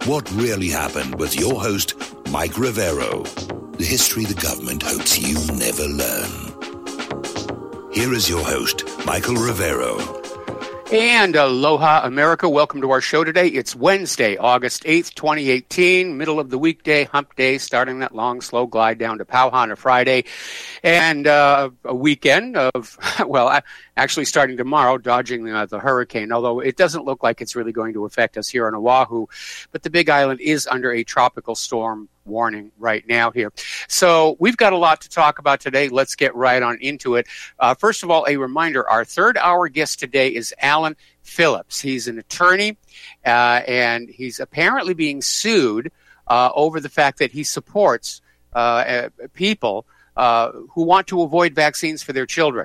What Really Happened with your host, Mike Rivero. The history the government hopes you never learn. Here is your host, Michael Rivero. And aloha, America. Welcome to our show today. It's Wednesday, August 8th, 2018, middle of the weekday, hump day, starting that long, slow glide down to Pauhana Friday. And a weekend of, well, actually starting tomorrow, dodging the hurricane, although it doesn't look like it's really going to affect us here on Oahu. But the Big Island is under a tropical storm warning right now here. So we've got a lot to talk about today. Let's get right on into it. First of all, a reminder, our third hour guest today is Alan Phillips. He's an attorney, and he's apparently being sued over the fact that he supports people who want to avoid vaccines for their children.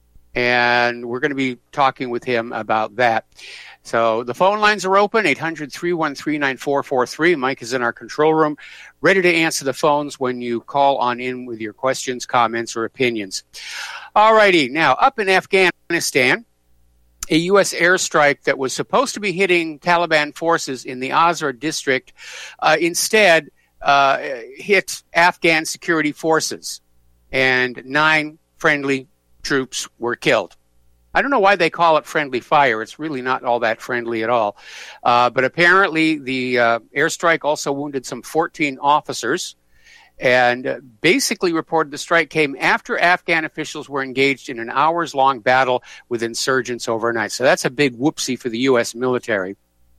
And we're going to be talking with him about that. So the phone lines are open, 800-313-9443. Mike is in our control room, ready to answer the phones when you call on in with your questions, comments, or opinions. All righty. Now, up in Afghanistan, a U.S. airstrike that was supposed to be hitting Taliban forces in the Azra district instead hit Afghan security forces, and 9 friendly troops were killed. I don't know why they call it friendly fire. It's really not all that friendly at all. But apparently the airstrike also wounded some 14 officers, and basically reported the strike came after Afghan officials were engaged in an hours-long battle with insurgents overnight. So that's a big whoopsie for the U.S. military.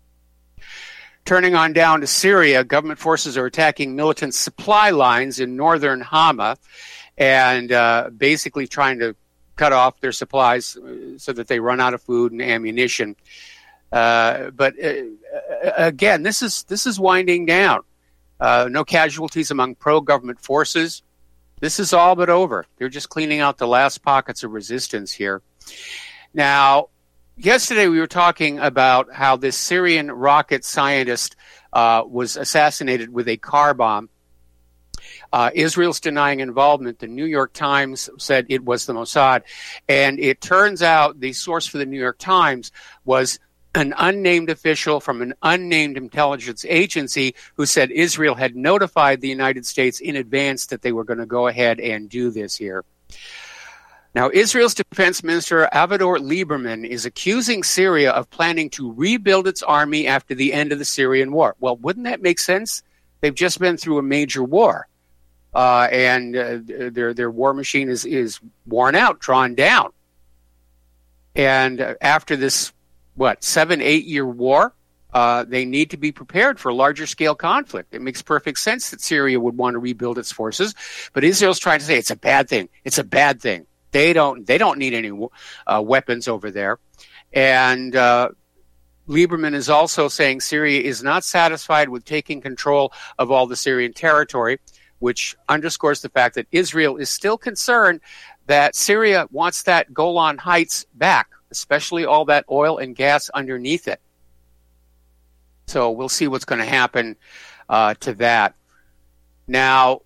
Turning on down to Syria, government forces are attacking militant supply lines in northern Hama and basically trying to cut off their supplies so that they run out of food and ammunition. But again, this is winding down. No casualties among pro-government forces. This is all but over. They're just cleaning out the last pockets of resistance here. Now, yesterday we were talking about how this Syrian rocket scientist was assassinated with a car bomb. Israel's denying involvement. The New York Times said it was the Mossad. And it turns out the source for the New York Times was an unnamed official from an unnamed intelligence agency who said Israel had notified the United States in advance that they were going to go ahead and do this here. Now, Israel's defense minister Avigdor Lieberman is accusing Syria of planning to rebuild its army after the end of the Syrian war. Well, wouldn't that make sense? They've just been through a major war. And their war machine is worn out, drawn down. And after this, 7-8 year war, they need to be prepared for a larger scale conflict. It makes perfect sense that Syria would want to rebuild its forces, but Israel's trying to say it's a bad thing. It's a bad thing. They don't need any weapons over there. And Lieberman is also saying Syria is not satisfied with taking control of all the Syrian territory, which underscores the fact that Israel is still concerned that Syria wants that Golan Heights back, especially all that oil and gas underneath it. So we'll see what's going to happen to that. Now,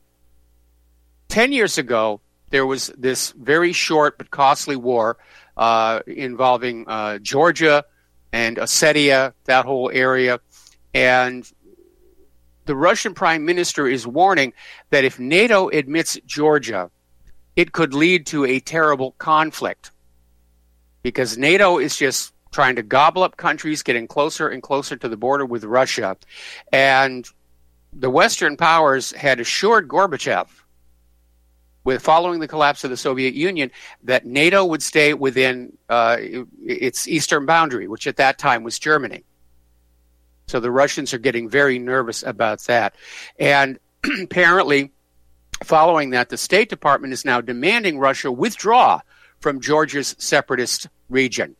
10 years ago, there was this very short but costly war involving Georgia and Ossetia, that whole area, and the Russian prime minister is warning that if NATO admits Georgia, it could lead to a terrible conflict because NATO is just trying to gobble up countries, getting closer and closer to the border with Russia. And the Western powers had assured Gorbachev, following the collapse of the Soviet Union, that NATO would stay within its eastern boundary, which at that time was Germany. So the Russians are getting very nervous about that. And apparently, following that, the State Department is now demanding Russia withdraw from Georgia's separatist region.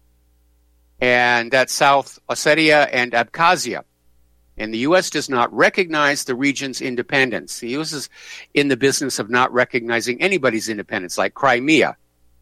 And that's South Ossetia and Abkhazia. And the U.S. does not recognize the region's independence. The U.S. is in the business of not recognizing anybody's independence, like Crimea.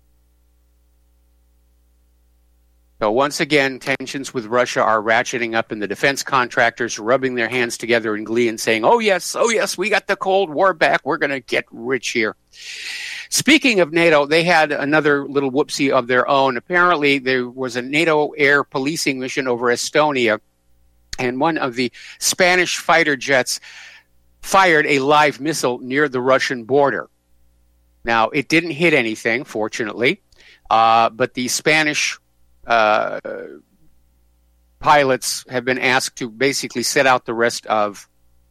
So once again, tensions with Russia are ratcheting up, and the defense contractors rubbing their hands together in glee and saying, oh yes, we got the Cold War back. We're going to get rich here. Speaking of NATO, they had another little whoopsie of their own. Apparently, there was a NATO air policing mission over Estonia, and one of the Spanish fighter jets fired a live missile near the Russian border. Now, it didn't hit anything, fortunately, but the Spanish pilots have been asked to basically sit out the rest of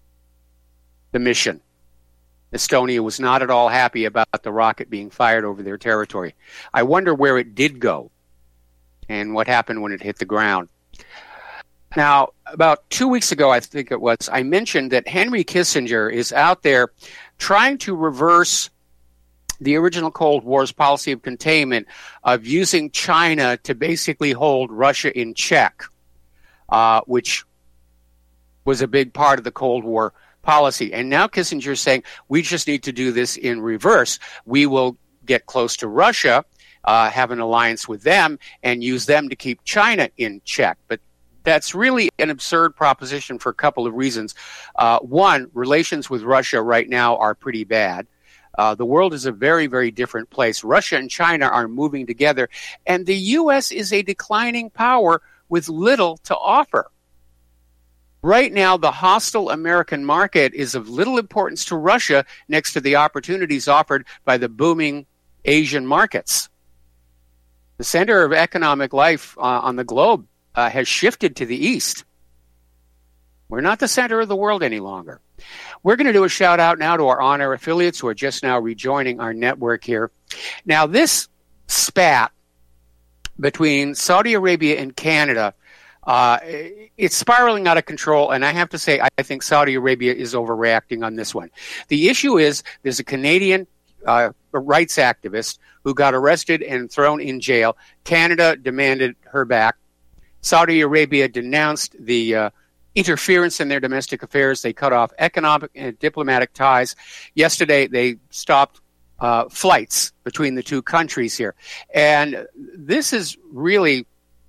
the mission. Estonia was not at all happy about the rocket being fired over their territory. I wonder where it did go and what happened when it hit the ground. Now, about 2 weeks ago, I think it was, I mentioned that Henry Kissinger is out there trying to reverse the original Cold War's policy of containment of using China to basically hold Russia in check, which was a big part of the Cold War policy. And now Kissinger is saying, we just need to do this in reverse. We will get close to Russia, have an alliance with them, and use them to keep China in check. But that's really an absurd proposition for a couple of reasons. One, relations with Russia right now are pretty bad. The world is a very, very different place. Russia and China are moving together, and the U.S. is a declining power with little to offer. Right now, the hostile American market is of little importance to Russia next to the opportunities offered by the booming Asian markets. The center of economic life on the globe has shifted to the east. We're not the center of the world any longer. We're going to do a shout out now to our on-air affiliates who are just now rejoining our network here. Now, this spat between Saudi Arabia and Canada, it's spiraling out of control, and I have to say, I think Saudi Arabia is overreacting on this one. The issue is there's a Canadian rights activist who got arrested and thrown in jail. Canada demanded her back. Saudi Arabia denounced the interference in their domestic affairs. They cut off economic and diplomatic ties. Yesterday, they stopped flights between the two countries here. And this is really,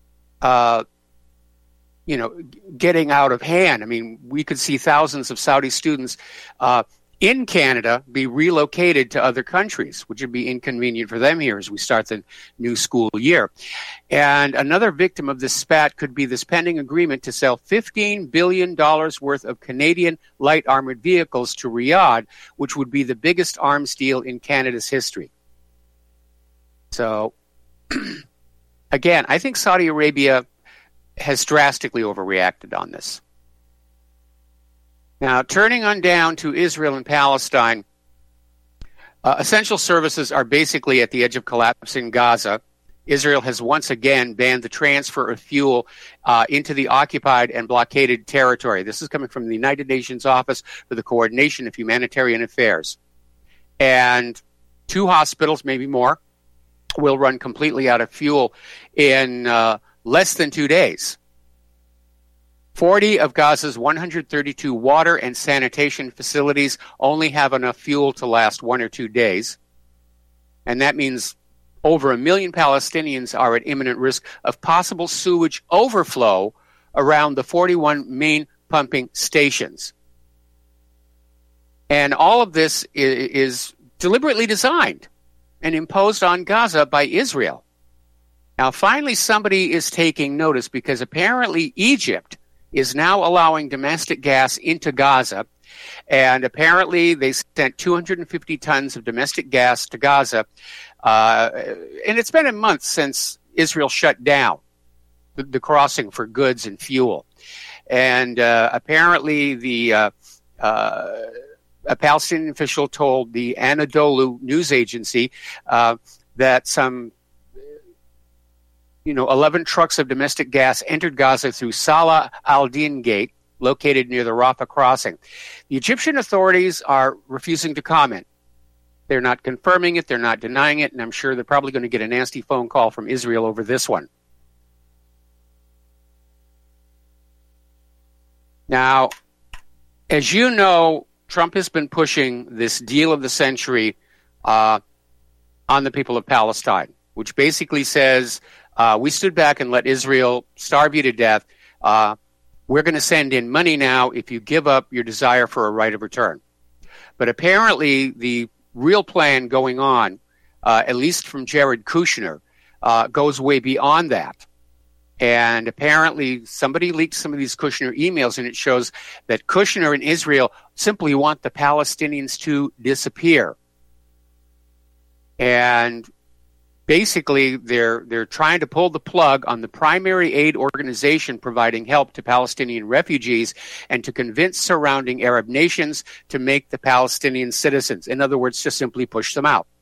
getting out of hand. I mean, we could see thousands of Saudi students in Canada be relocated to other countries, which would be inconvenient for them here as we start the new school year. And another victim of this spat could be this pending agreement to sell $15 billion worth of Canadian light armored vehicles to Riyadh, which would be the biggest arms deal in Canada's history. So, again, I think Saudi Arabia has drastically overreacted on this. Now, turning on down to Israel and Palestine, essential services are basically at the edge of collapse in Gaza. Israel has once again banned the transfer of fuel into the occupied and blockaded territory. This is coming from the United Nations Office for the Coordination of Humanitarian Affairs. And 2 hospitals, maybe more, will run completely out of fuel in less than 2 days. 40 of Gaza's 132 water and sanitation facilities only have enough fuel to last 1 or 2 days. And that means over 1 million Palestinians are at imminent risk of possible sewage overflow around the 41 main pumping stations. And all of this is deliberately designed and imposed on Gaza by Israel. Now, finally, somebody is taking notice because apparently Egypt is now allowing domestic gas into Gaza, and apparently they sent 250 tons of domestic gas to Gaza, and it's been a month since Israel shut down the crossing for goods and fuel. And apparently a Palestinian official told the Anadolu news agency that some 11 trucks of domestic gas entered Gaza through Salah al-Din Gate, located near the Rafah crossing. The Egyptian authorities are refusing to comment. They're not confirming it, they're not denying it, and I'm sure they're probably going to get a nasty phone call from Israel over this one. Now, as you know, Trump has been pushing this deal of the century on the people of Palestine, which basically says, we stood back and let Israel starve you to death. We're going to send in money now if you give up your desire for a right of return. But apparently the real plan going on, at least from Jared Kushner, goes way beyond that. And apparently somebody leaked some of these Kushner emails, and it shows that Kushner and Israel simply want the Palestinians to disappear. And basically they're trying to pull the plug on the primary aid organization providing help to Palestinian refugees and to convince surrounding Arab nations to make the Palestinians citizens. In other words, to simply push them out.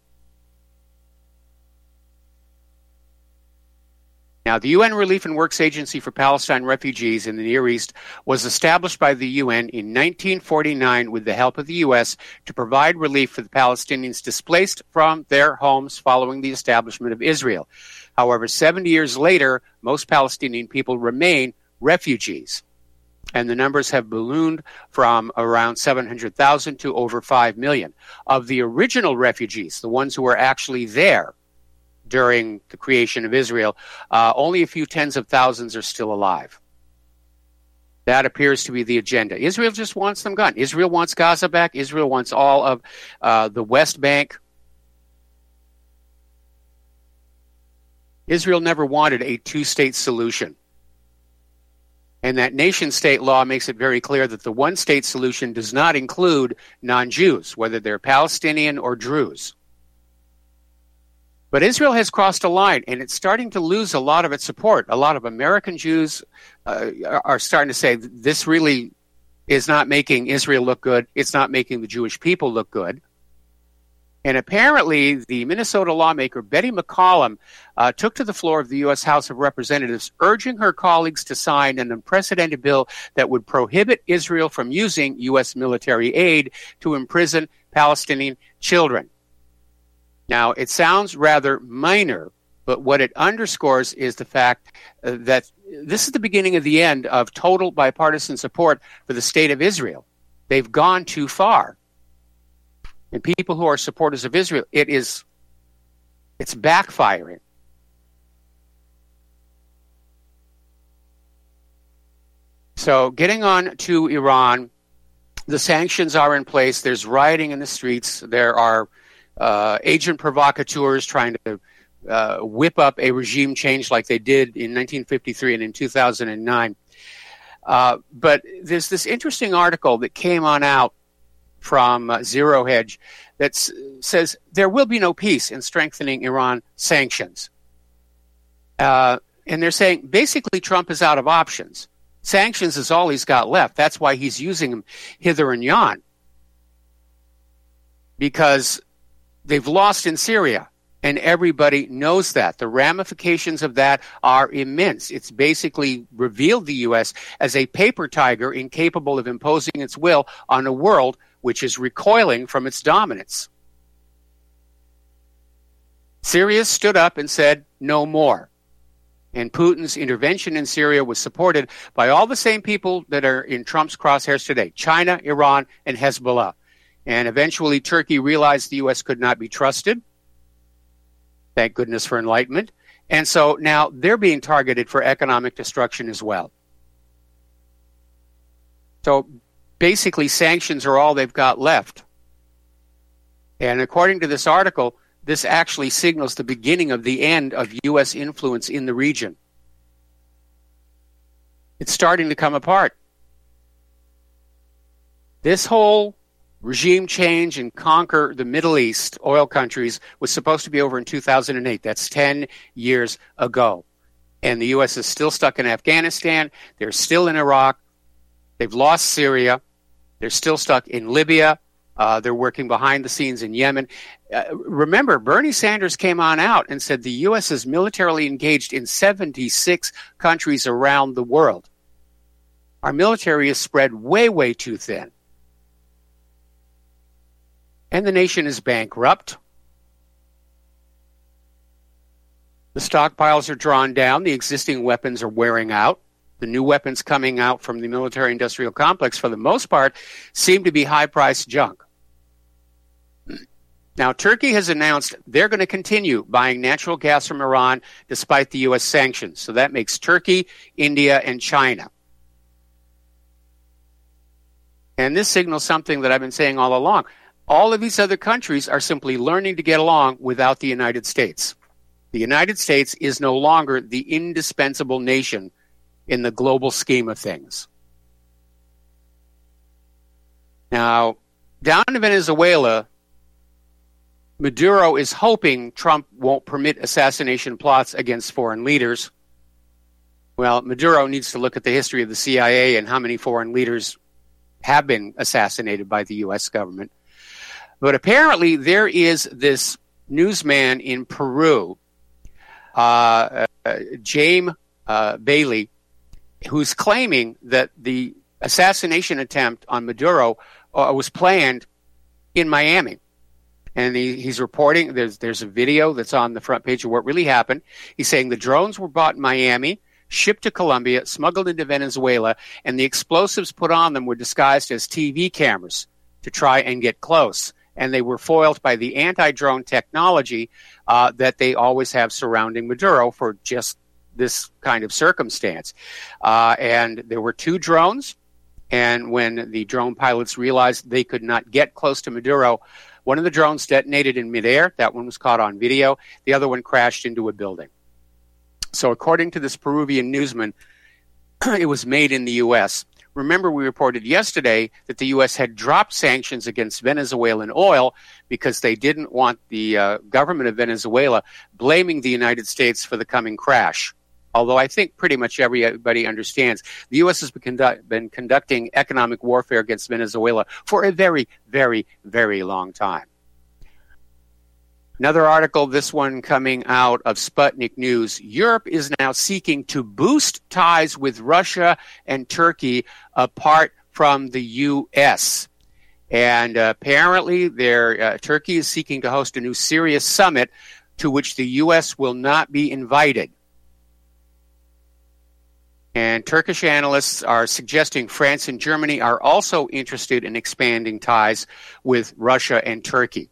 Now, the UN Relief and Works Agency for Palestine Refugees in the Near East was established by the UN in 1949 with the help of the U.S. to provide relief for the Palestinians displaced from their homes following the establishment of Israel. However, 70 years later, most Palestinian people remain refugees, and the numbers have ballooned from around 700,000 to over 5 million. Of the original refugees, the ones who were actually there during the creation of Israel, only a few tens of thousands are still alive. That appears to be the agenda. Israel just wants them gone. Israel wants Gaza back. Israel wants all of the West Bank. Israel never wanted a two-state solution. And that nation-state law makes it very clear that the one-state solution does not include non-Jews, whether they're Palestinian or Druze. But Israel has crossed a line, and it's starting to lose a lot of its support. A lot of American Jews are starting to say, this really is not making Israel look good. It's not making the Jewish people look good. And apparently, the Minnesota lawmaker Betty McCollum took to the floor of the U.S. House of Representatives, urging her colleagues to sign an unprecedented bill that would prohibit Israel from using U.S. military aid to imprison Palestinian children. Now, it sounds rather minor, but what it underscores is the fact that this is the beginning of the end of total bipartisan support for the state of Israel. They've gone too far. And people who are supporters of Israel, it's backfiring. So getting on to Iran, the sanctions are in place. There's rioting in the streets. There are agent provocateurs trying to whip up a regime change like they did in 1953 and in 2009. But there's this interesting article that came on out from Zero Hedge that says there will be no peace in strengthening Iran sanctions. And they're saying basically Trump is out of options. Sanctions is all he's got left. That's why he's using them hither and yon. Because they've lost in Syria, and everybody knows that. The ramifications of that are immense. It's basically revealed the U.S. as a paper tiger incapable of imposing its will on a world which is recoiling from its dominance. Syria stood up and said, no more. And Putin's intervention in Syria was supported by all the same people that are in Trump's crosshairs today, China, Iran, and Hezbollah. And eventually Turkey realized the U.S. could not be trusted. Thank goodness for enlightenment. And so now they're being targeted for economic destruction as well. So basically sanctions are all they've got left. And according to this article, this actually signals the beginning of the end of U.S. influence in the region. It's starting to come apart. This whole regime change and conquer the Middle East oil countries was supposed to be over in 2008. That's 10 years ago. And the U.S. is still stuck in Afghanistan. They're still in Iraq. They've lost Syria. They're still stuck in Libya. They're working behind the scenes in Yemen. Remember, Bernie Sanders came on out and said the U.S. is militarily engaged in 76 countries around the world. Our military is spread way, way too thin. And the nation is bankrupt. The stockpiles are drawn down. The existing weapons are wearing out. The new weapons coming out from the military-industrial complex, for the most part, seem to be high-priced junk. Now, Turkey has announced they're going to continue buying natural gas from Iran despite the U.S. sanctions. So that makes Turkey, India, and China. And this signals something that I've been saying all along. All of these other countries are simply learning to get along without the United States. The United States is no longer the indispensable nation in the global scheme of things. Now, down in Venezuela, Maduro is hoping Trump won't permit assassination plots against foreign leaders. Well, Maduro needs to look at the history of the CIA and how many foreign leaders have been assassinated by the U.S. government. But apparently there is this newsman in Peru, Jaime Bailey, who's claiming that the assassination attempt on Maduro was planned in Miami. And he's reporting, there's a video that's on the front page of what really happened. He's saying the drones were bought in Miami, shipped to Colombia, smuggled into Venezuela, and the explosives put on them were disguised as TV cameras to try and get close. And they were foiled by the anti-drone technology that they always have surrounding Maduro for just this kind of circumstance. And there were 2 drones, and when the drone pilots realized they could not get close to Maduro, one of the drones detonated in midair. That one was caught on video. The other one crashed into a building. So according to this Peruvian newsman, it was made in the U.S. Remember, we reported yesterday that the U.S. had dropped sanctions against Venezuelan oil because they didn't want the government of Venezuela blaming the United States for the coming crash. Although I think pretty much everybody understands the U.S. has been conducting economic warfare against Venezuela for a very, very, very long time. Another article, this one coming out of Sputnik News. Europe is now seeking to boost ties with Russia and Turkey apart from the U.S. And apparently Turkey is seeking to host a new Syria summit to which the U.S. will not be invited. And Turkish analysts are suggesting France and Germany are also interested in expanding ties with Russia and Turkey.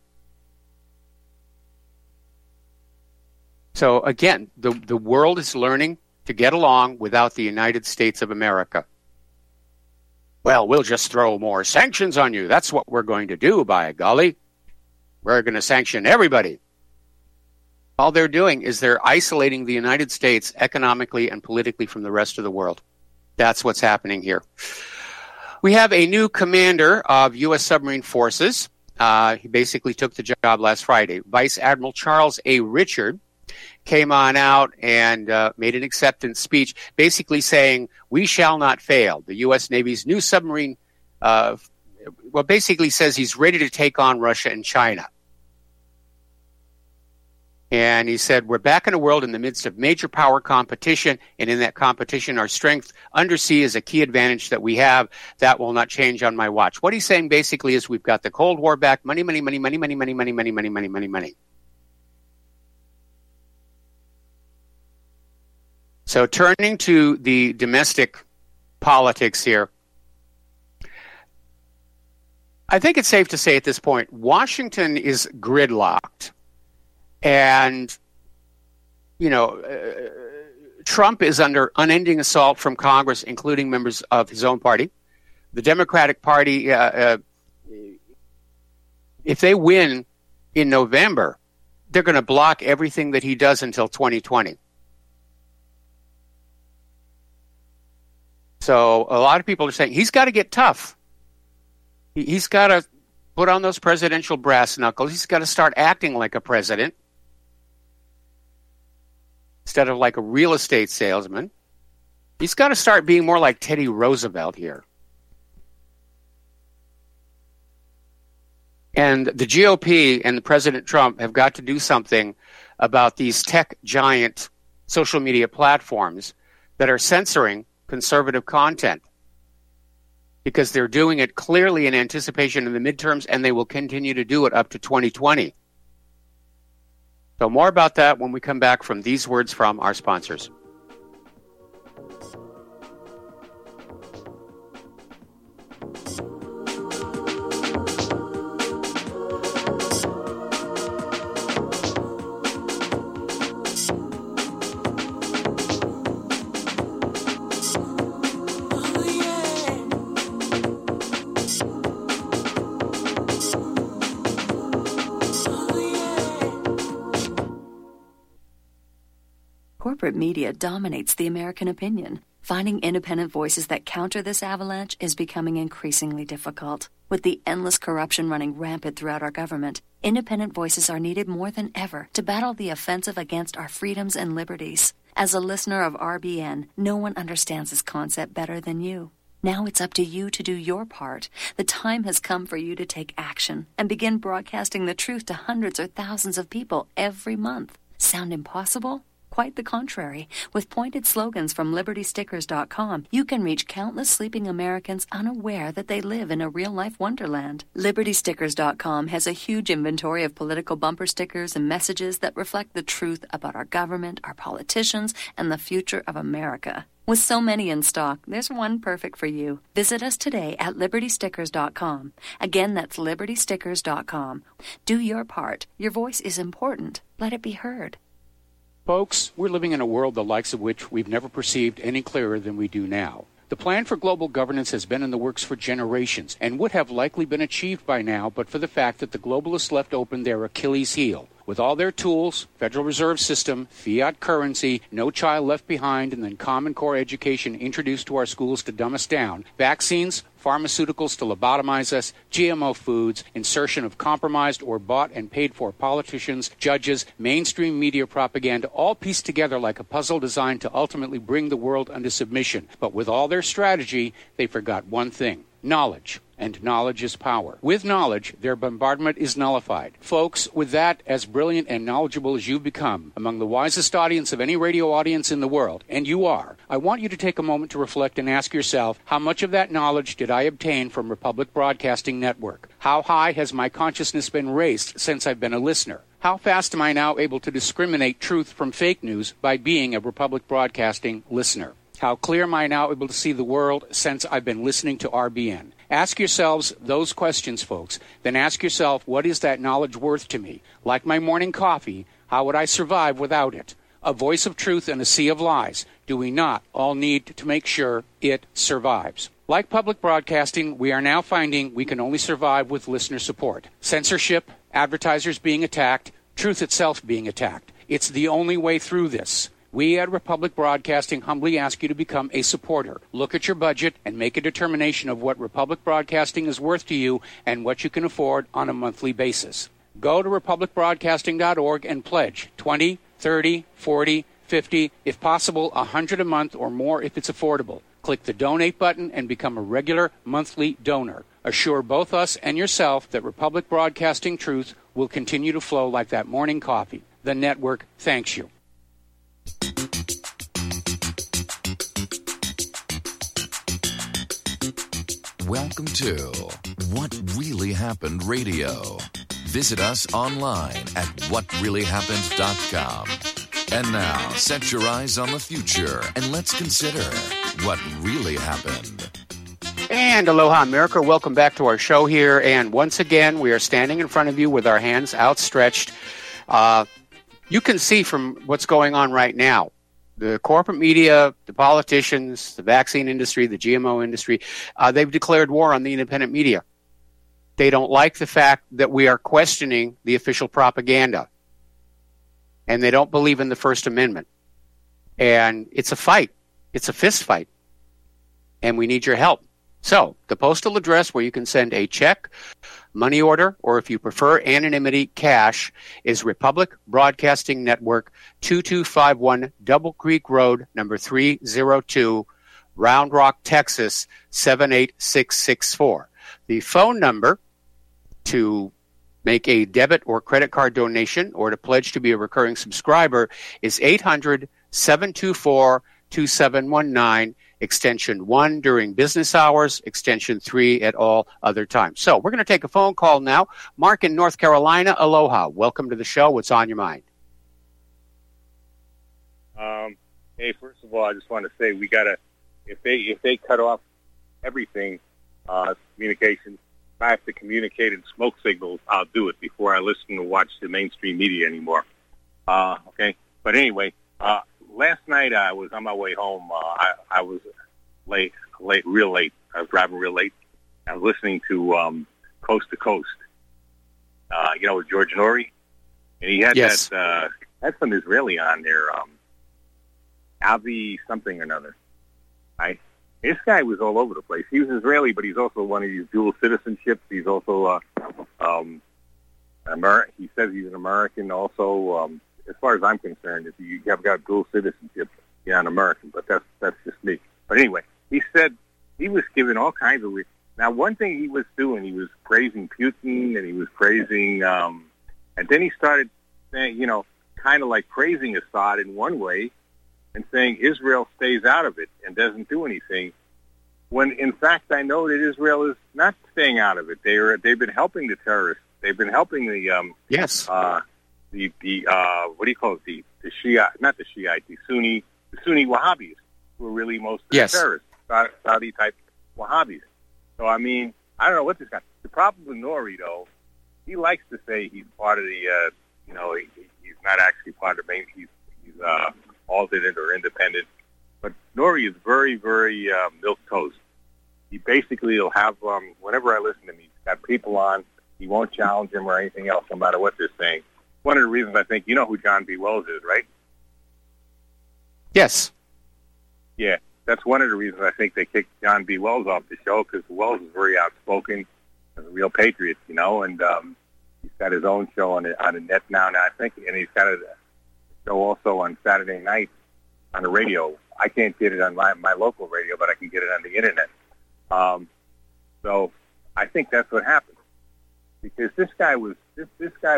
So again, the world is learning to get along without the United States of America. Well, we'll just throw more sanctions on you. That's what we're going to do, by golly. We're going to sanction everybody. All they're doing is they're isolating the United States economically and politically from the rest of the world. That's what's happening here. We have a new commander of U.S. submarine forces. He basically took the job last Friday. Vice Admiral Charles A. Richard came on out and made an acceptance speech basically saying, we shall not fail. The U.S. Navy's new submarine, basically says he's ready to take on Russia and China. And he said, we're back in a world in the midst of major power competition, and in that competition, our strength undersea is a key advantage that we have. That will not change on my watch. What he's saying basically is we've got the Cold War back. Money, money, money, money, money, money, money, money, money, money, money, money. So turning to the domestic politics here, I think it's safe to say at this point, Washington is gridlocked. And, Trump is under unending assault from Congress, including members of his own party. The Democratic Party, if they win in November, they're going to block everything that he does until 2020. So a lot of people are saying he's got to get tough. He's got to put on those presidential brass knuckles. He's got to start acting like a president instead of like a real estate salesman. He's got to start being more like Teddy Roosevelt here. And the GOP and the President Trump have got to do something about these tech giant social media platforms that are censoring conservative content, because they're doing it clearly in anticipation of the midterms, and they will continue to do it up to 2020. So more about that when we come back from these words from our sponsors. Corporate media dominates the American opinion. Finding independent voices that counter this avalanche is becoming increasingly difficult. With the endless corruption running rampant throughout our government, independent voices are needed more than ever to battle the offensive against our freedoms and liberties. As a listener of RBN, no one understands this concept better than you. Now it's up to you to do your part. The time has come for you to take action and begin broadcasting the truth to hundreds or thousands of people every month. Sound impossible? Quite the contrary. With pointed slogans from LibertyStickers.com, you can reach countless sleeping Americans unaware that they live in a real-life wonderland. LibertyStickers.com has a huge inventory of political bumper stickers and messages that reflect the truth about our government, our politicians, and the future of America. With so many in stock, there's one perfect for you. Visit us today at LibertyStickers.com. Again, that's LibertyStickers.com. Do your part. Your voice is important. Let it be heard. Folks, we're living in a world the likes of which we've never perceived any clearer than we do now. The plan for global governance has been in the works for generations and would have likely been achieved by now but for the fact that the globalists left open their Achilles heel. With all their tools, Federal Reserve System, fiat currency, no child left behind, and then Common Core education introduced to our schools to dumb us down, vaccines, pharmaceuticals to lobotomize us, GMO foods, insertion of compromised or bought and paid for politicians, judges, mainstream media propaganda, all pieced together like a puzzle designed to ultimately bring the world under submission. But with all their strategy, they forgot one thing: knowledge. And knowledge is power. With knowledge, their bombardment is nullified. Folks, with that, as brilliant and knowledgeable as you've become, among the wisest audience of any radio audience in the world, and you are, I want you to take a moment to reflect and ask yourself, how much of that knowledge did I obtain from Republic Broadcasting Network? How high has my consciousness been raised since I've been a listener? How fast am I now able to discriminate truth from fake news by being a Republic Broadcasting listener? How clear am I now able to see the world since I've been listening to RBN? Ask yourselves those questions, folks. Then ask yourself, what is that knowledge worth to me? Like my morning coffee, how would I survive without it? A voice of truth in a sea of lies. Do we not all need to make sure it survives? Like public broadcasting, we are now finding we can only survive with listener support. Censorship, advertisers being attacked, truth itself being attacked. It's the only way through this. We at Republic Broadcasting humbly ask you to become a supporter. Look at your budget and make a determination of what Republic Broadcasting is worth to you and what you can afford on a monthly basis. Go to republicbroadcasting.org and pledge $20, $30, $40, $50, if possible, $100 a month or more if it's affordable. Click the donate button and become a regular monthly donor. Assure both us and yourself that Republic Broadcasting truth will continue to flow like that morning coffee. The network thanks you. Welcome to What Really Happened Radio. Visit us online at whatreallyhappened.com. And now, set your eyes on the future and let's consider what really happened. And aloha, America. Welcome back to our show here. And once again, we are standing in front of you with our hands outstretched. You can see from what's going on right now, the corporate media, the politicians, the vaccine industry, the GMO industry, they've declared war on the independent media. They don't like the fact that we are questioning the official propaganda. And they don't believe in the First Amendment. And it's a fight. It's a fist fight. And we need your help. So, the postal address where you can send a check, money order, or if you prefer anonymity, cash, is Republic Broadcasting Network, 2251 Double Creek Road, number 302, Round Rock, Texas, 78664. The phone number to make a debit or credit card donation or to pledge to be a recurring subscriber is 800-724-2719. Extension 1 during business hours, extension 3 at all other times. So we're going to take a phone call now. Mark in North Carolina, aloha. Welcome to the show. What's on your mind? Hey, first of all, I just want to say we got to, if they cut off everything, communication, if I have to communicate in smoke signals, I'll do it before I listen or watch the mainstream media anymore. Okay? But anyway, last night I was on my way home. I was real late. I was driving real late. I was listening to Coast to Coast. With George Noory, and he had had some Israeli on there. Avi something or another. This guy was all over the place. He was Israeli, but he's also one of these dual citizenships. He's also he says he's an American also. As far as I'm concerned, if you have got dual citizenship, you're an American, but that's just me. But anyway, he said he was giving all kinds of... Now, one thing he was doing, he was praising Putin, and he was praising... and then he started saying, kind of like praising Assad in one way, and saying Israel stays out of it and doesn't do anything, when in fact I know that Israel is not staying out of it. They've been helping the terrorists. They've been helping the what do you call it? The Shia, not the Shiite, the Sunni Wahhabis, who are really most of the terrorists, Saudi type Wahhabis. So I mean, I don't know what this guy. The problem with Nori, though, he likes to say he's part of the he's not actually part of the main. He's alternate or independent. But Nori is very, very milquetoast. He basically will have, whenever I listen to him, he's got people on. He won't challenge them or anything else, no matter what they're saying. One of the reasons I think, you know who John B. Wells is, right? Yes. Yeah, that's one of the reasons I think they kicked John B. Wells off the show, because Wells is very outspoken, a real patriot, and he's got his own show on the net now, I think, and he's got a show also on Saturday night on the radio. I can't get it on my local radio, but I can get it on the internet. So I think that's what happened, because this guy was just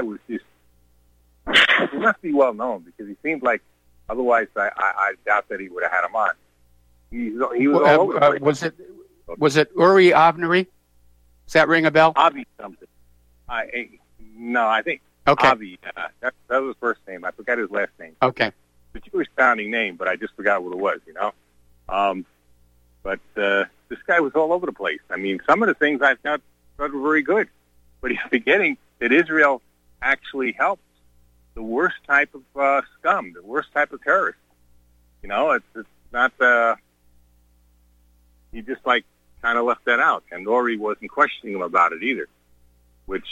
he must be well known, because he seemed like, otherwise I doubt that he would have had him on. He was all over the place. Was it Uri Avneri? Does that ring a bell? Avi something. No, I think Avi. That was his first name. I forgot his last name. Okay. It's a Jewish-sounding name, but I just forgot what it was, But this guy was all over the place. I mean, some of the things I thought were very good, but he's forgetting that Israel actually helps the worst type of scum, the worst type of terrorist. It's not... he just, kind of left that out. And Nori wasn't questioning him about it either, which,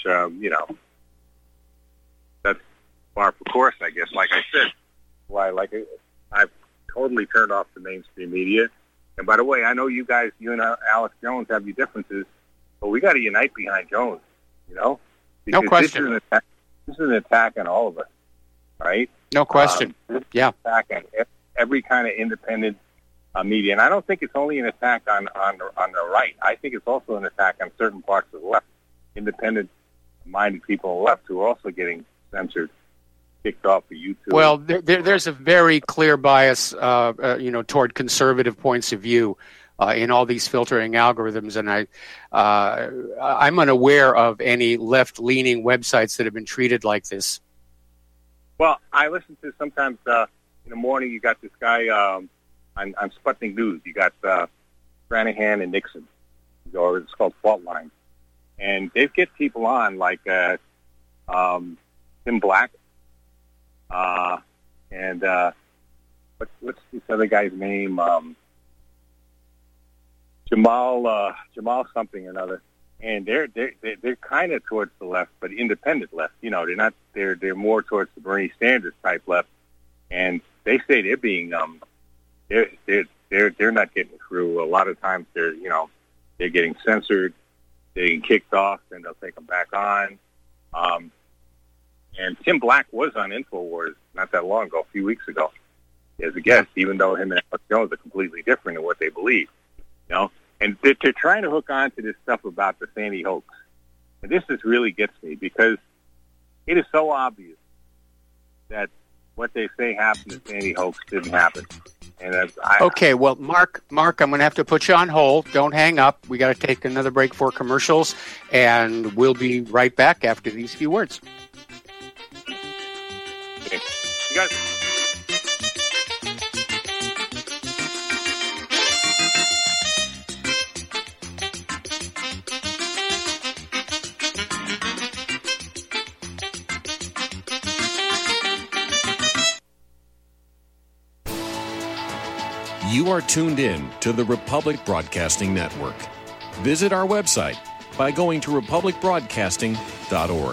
that's par for course, I guess. Like I said, I've totally turned off the mainstream media. And by the way, I know you and Alex Jones have your differences, but we got to unite behind Jones, Because no question. This is an attack on all of us, right? No question. Yeah. Attack on every kind of independent media. And I don't think it's only an attack on the right. I think it's also an attack on certain parts of the left, independent-minded people on the left who are also getting censored, kicked off of YouTube. Well, there's a very clear bias, toward conservative points of view in all these filtering algorithms, and I'm unaware of any left-leaning websites that have been treated like this. Well, I listen to sometimes in the morning. You got this guy on Sputnik News. You got Stranahan and Nixon, or it's called Fault Lines, and they get people on like Tim Black. And what's this other guy's name? Jamal something or another. And they're kind of towards the left, but independent left. They're not. They're more towards the Bernie Sanders type left. And they say they're being they're not getting through. A lot of times they're getting censored, they're getting kicked off, and they'll take them back on. And Tim Black was on InfoWars not that long ago, a few weeks ago, as a guest, even though him and Alex Jones are completely different in what they believe. And they're trying to hook on to this stuff about the Sandy hoax. And this really gets me, because it is so obvious that what they say happened to Sandy hoax didn't happen. And okay, well, Mark, I'm going to have to put you on hold. Don't hang up. We got to take another break for commercials, and we'll be right back after these few words. Okay. You guys. You are tuned in to the Republic Broadcasting Network. Visit our website by going to republicbroadcasting.org.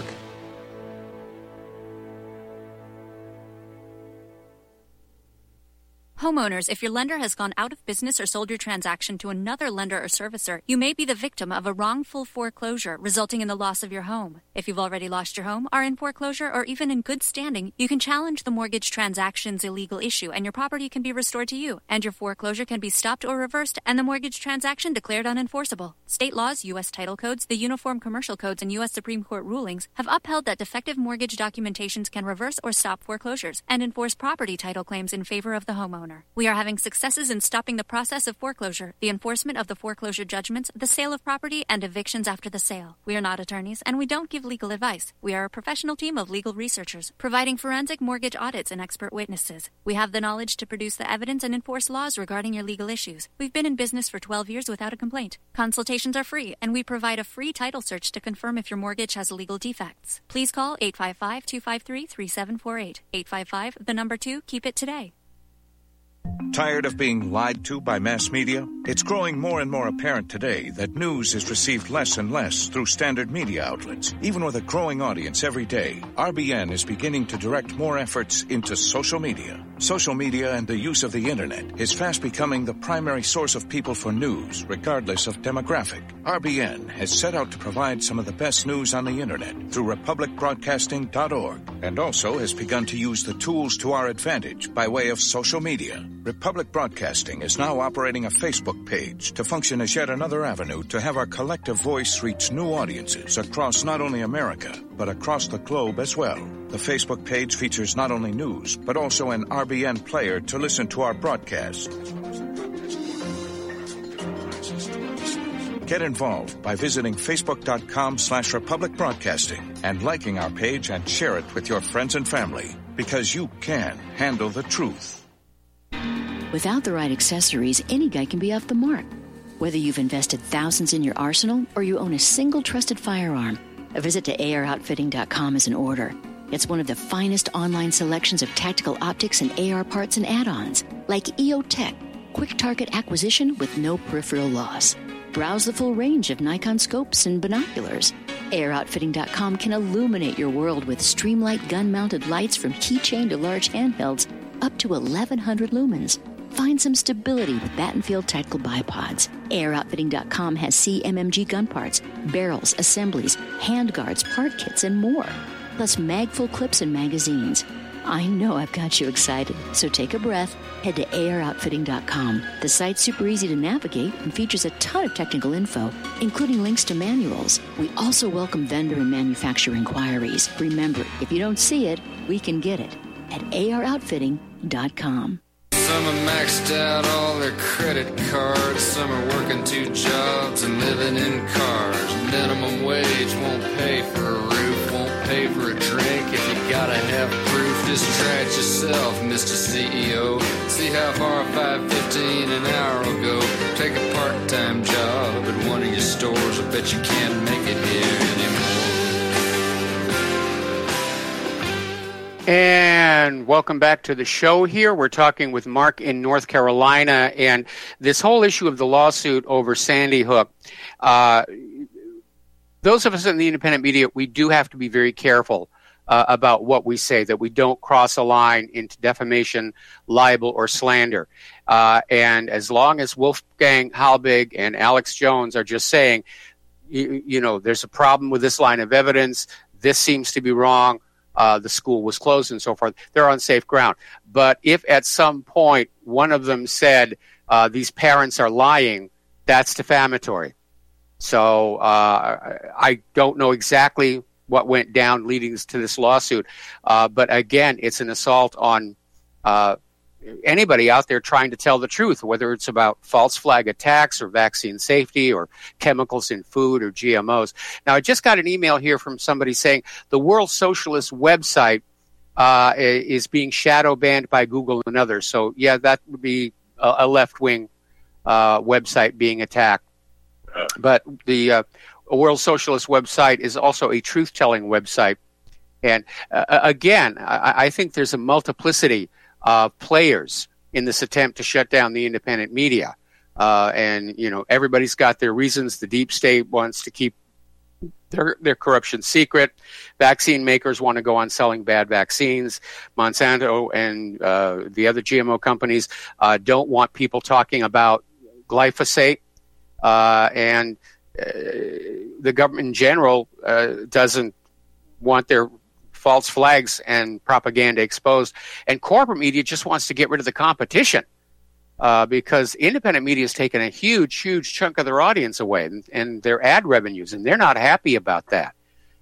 Homeowners, if your lender has gone out of business or sold your transaction to another lender or servicer, you may be the victim of a wrongful foreclosure, resulting in the loss of your home. If you've already lost your home, are in foreclosure, or even in good standing, you can challenge the mortgage transaction's illegal issue, and your property can be restored to you, and your foreclosure can be stopped or reversed, and the mortgage transaction declared unenforceable. State laws, U.S. title codes, the Uniform Commercial Codes, and U.S. Supreme Court rulings have upheld that defective mortgage documentations can reverse or stop foreclosures and enforce property title claims in favor of the homeowner. We are having successes in stopping the process of foreclosure, the enforcement of the foreclosure judgments, the sale of property, and evictions after the sale. We are not attorneys, and we don't give legal advice. We are a professional team of legal researchers, providing forensic mortgage audits and expert witnesses. We have the knowledge to produce the evidence and enforce laws regarding your legal issues. We've been in business for 12 years without a complaint. Consultations are free, and we provide a free title search to confirm if your mortgage has legal defects. Please call 855-253-3748. 855, the number 2, keep it today. Tired of being lied to by mass media? It's growing more and more apparent today that news is received less and less through standard media outlets. Even with a growing audience every day, RBN is beginning to direct more efforts into social media. Social media and the use of the internet is fast becoming the primary source of people for news, regardless of demographic. RBN has set out to provide some of the best news on the internet through republicbroadcasting.org, and also has begun to use the tools to our advantage by way of social media. Republic Broadcasting is now operating a Facebook page to function as yet another avenue to have our collective voice reach new audiences across not only America, but across the globe as well. The Facebook page features not only news, but also an RBN player to listen to our broadcast. Get involved by visiting facebook.com/Republic Broadcasting and liking our page and share it with your friends and family, because you can handle the truth. Without the right accessories, any guy can be off the mark. Whether you've invested thousands in your arsenal or you own a single trusted firearm, a visit to AROutfitting.com is in order. It's one of the finest online selections of tactical optics and AR parts and add-ons, like EOTech, quick target acquisition with no peripheral loss. Browse the full range of Nikon scopes and binoculars. AROutfitting.com can illuminate your world with Streamlight gun-mounted lights from keychain to large handhelds up to 1,100 lumens. Find some stability with Battenfield tactical bipods. AirOutfitting.com has CMMG gun parts, barrels, assemblies, handguards, part kits, and more. Plus mag-full clips and magazines. I know I've got you excited, so take a breath. Head to AirOutfitting.com. The site's super easy to navigate and features a ton of technical info, including links to manuals. We also welcome vendor and manufacturer inquiries. Remember, if you don't see it, we can get it at AirOutfitting.com. Some are maxed out all their credit cards. Some are working 2 jobs and living in cars. Minimum wage won't pay for a roof, won't pay for a drink. If you gotta have proof, just try it yourself, Mr. CEO. See how far $5.15 an hour will go. Take a part-time job at one of your stores. I bet you can't make it here anymore. And welcome back to the show here. We're talking with Mark in North Carolina, and this whole issue of the lawsuit over Sandy Hook. Those of us in the independent media, we do have to be very careful about what we say, that we don't cross a line into defamation, libel, or slander. And as long as Wolfgang Halbig and Alex Jones are just saying, you know, there's a problem with this line of evidence, this seems to be wrong, the school was closed and so forth, they're on safe ground. But if at some point one of them said these parents are lying, that's defamatory. So I don't know exactly what went down leading to this lawsuit. But again, it's an assault on anybody out there trying to tell the truth, whether it's about false flag attacks or vaccine safety or chemicals in food or GMOs. Now, I just got an email here from somebody saying the World Socialist website is being shadow banned by Google and others. So, yeah, that would be a left-wing website being attacked. But the World Socialist website is also a truth-telling website. And again, I think there's a multiplicity of players in this attempt to shut down the independent media. And, you know, everybody's got their reasons. The deep state wants to keep their corruption secret. Vaccine makers want to go on selling bad vaccines. Monsanto and the other GMO companies don't want people talking about glyphosate. And the government in general doesn't want their false flags and propaganda exposed. And corporate media just wants to get rid of the competition. Because independent media has taken a huge, huge chunk of their audience away and their ad revenues, and they're not happy about that.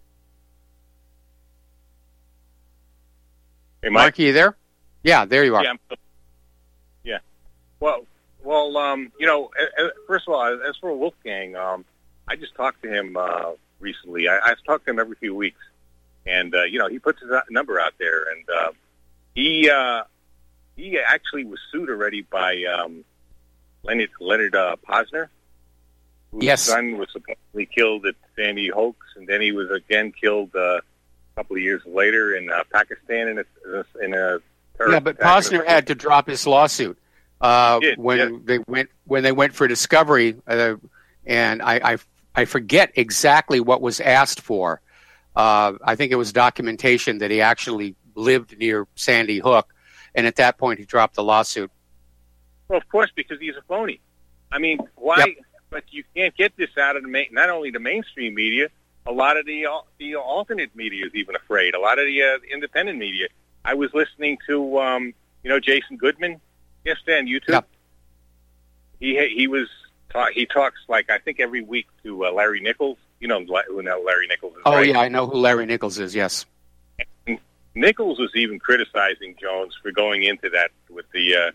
Hey, Mark, are you there? Yeah, there you are. Yeah. Well, first of all, as for Wolfgang, I just talked to him recently. I talk to him every few weeks, and he puts his number out there, and he actually was sued already by Leonard Posner, whose son was supposedly killed at Sandy Hook, and then he was again killed a couple of years later in Pakistan in a terrorist but Posner had to drop his lawsuit when they went for discovery, and I forget exactly what was asked for. I think it was documentation that he actually lived near Sandy Hook. And at that point, he dropped the lawsuit. Well, of course, because he's a phony. I mean, why? Yep. But you can't get this out of not only the mainstream media. A lot of the alternate media is even afraid. A lot of the independent media. I was listening to Jason Goodman yesterday on YouTube. Yep. He talks like I think every week to Larry Nichols. You know who Larry Nichols is. Oh right? Yeah, I know who Larry Nichols is. Yes. And Nichols was even criticizing Jones for going into that with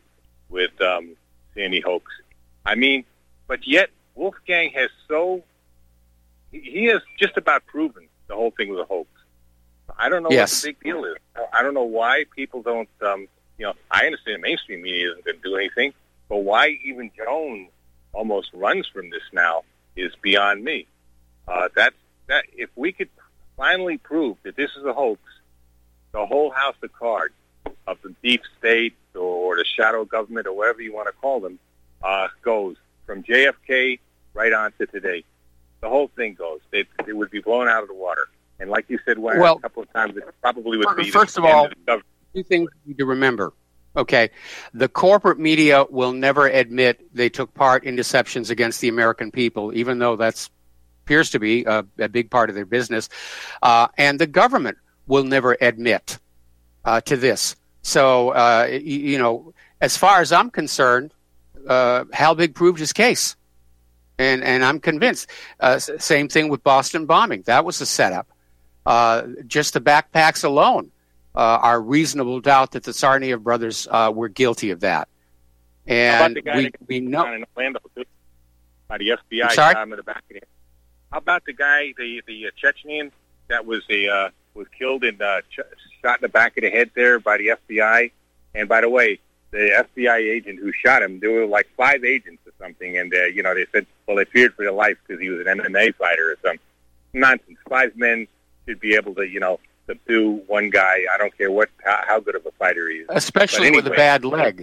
Sandy Hook. I mean, but yet Wolfgang has he has just about proven the whole thing was a hoax. I don't know what the big deal is. I don't know why people don't. I understand mainstream media isn't going to do anything, but why even Jones almost runs from this now is beyond me. That if we could finally prove that this is a hoax, the whole house of cards of the deep state or the shadow government or whatever you want to call them goes from JFK right on to today. The whole thing goes. It would be blown out of the water. And like you said a couple of times, it probably would be first of all, two things you need to remember. Okay, the corporate media will never admit they took part in deceptions against the American people, even though that appears to be a big part of their business. And the government will never admit to this. So, as far as I'm concerned, Halbig proved his case. And I'm convinced. Same thing with Boston bombing. That was a setup. Just the backpacks alone are reasonable doubt that the Tsarnaev brothers were guilty of that. And we know. In Orlando, by the FBI, shot him in the back of the head. How about the guy, the Chechnyan that was killed and shot in the back of the head there by the FBI? And by the way, the FBI agent who shot him, there were like 5 agents or something, and they said, they feared for their life because he was an MMA fighter or some nonsense. 5 men should be able to, subdue one guy. I don't care how good of a fighter he is, especially with a bad leg.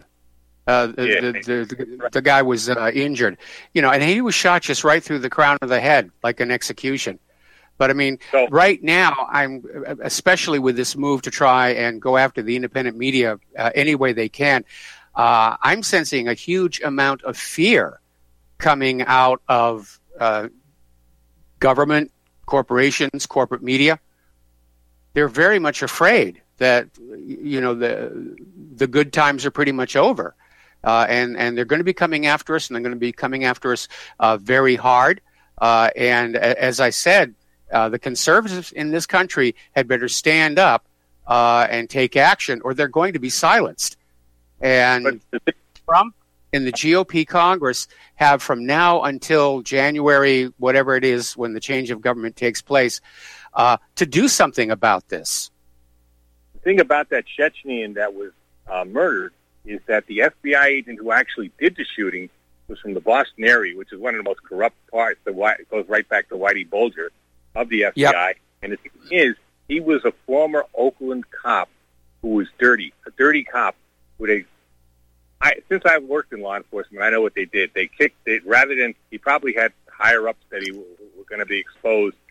The guy was injured, and he was shot just right through the crown of the head, like an execution. But I mean, right now, I'm especially with this move to try and go after the independent media any way they can. I'm sensing a huge amount of fear coming out of government, corporations, corporate media. They're very much afraid that the good times are pretty much over. And they're going to be coming after us, and they're going to be coming after us very hard. And as I said, the conservatives in this country had better stand up and take action, or they're going to be silenced. And Trump and the GOP Congress have from now until January, whatever it is, when the change of government takes place, to do something about this. The thing about that Chechnyan that was murdered is that the FBI agent who actually did the shooting was from the Boston area, which is one of the most corrupt parts. It goes right back to Whitey Bulger of the FBI. Yep. And the thing is, he was a former Oakland cop who was dirty, a dirty cop. Since I've worked in law enforcement, I know what they did. They kicked it rather than he probably had higher ups that he were going to be exposed.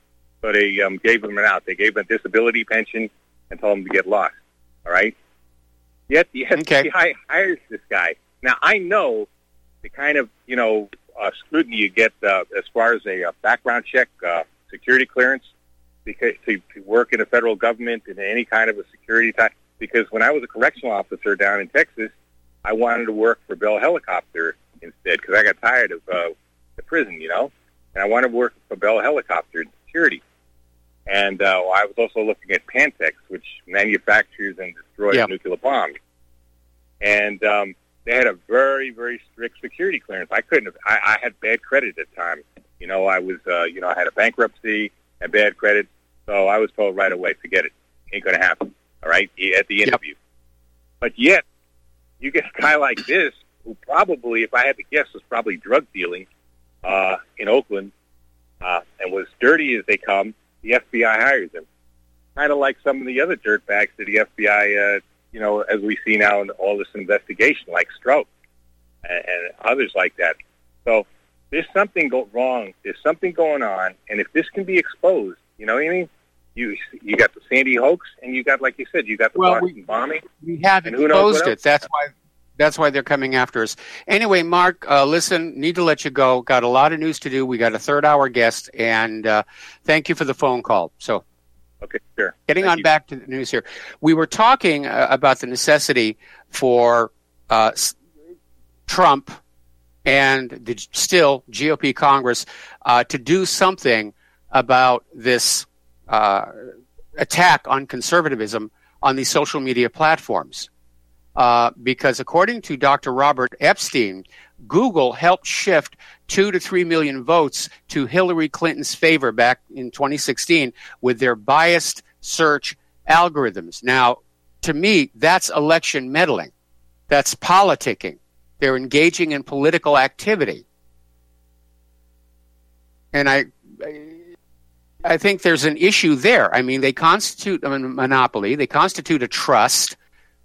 So they gave them an out. They gave them a disability pension and told them to get lost. All right? Yet the FBI hires this guy. Now, I know the kind of, scrutiny you get as far as a background check, security clearance, because to work in the federal government in any kind of a security type. Because when I was a correctional officer down in Texas, I wanted to work for Bell Helicopter instead because I got tired of the prison, and I wanted to work for Bell Helicopter in security. And I was also looking at Pantex, which manufactures and destroys nuclear bombs. And they had a very, very strict security clearance. I couldn't have. I had bad credit at the time. I was, I had a bankruptcy and bad credit, so I was told right away, forget it, ain't going to happen. All right, at the interview. But yet, you get a guy like this who probably, if I had to guess, was probably drug dealing in Oakland, and was dirty as they come. The FBI hires him, kind of like some of the other dirtbags that the FBI, as we see now in all this investigation, like Stroke and others like that. So there's something wrong. There's something going on, and if this can be exposed, you know what I mean? You got the Sandy hoax, and you got, like you said, you got the Boston bombing. We have exposed it. That's why they're coming after us. Anyway, Mark, listen, need to let you go. Got a lot of news to do. We got a third-hour guest, and thank you for the phone call. So, okay, sure. Getting on back to the news here. We were talking about the necessity for Trump and the still GOP Congress to do something about this attack on conservatism on these social media platforms. Because according to Dr. Robert Epstein, Google helped shift 2 to 3 million votes to Hillary Clinton's favor back in 2016 with their biased search algorithms. Now, to me, that's election meddling. That's politicking. They're engaging in political activity. And I think there's an issue there. I mean, they constitute a monopoly. They constitute a trust.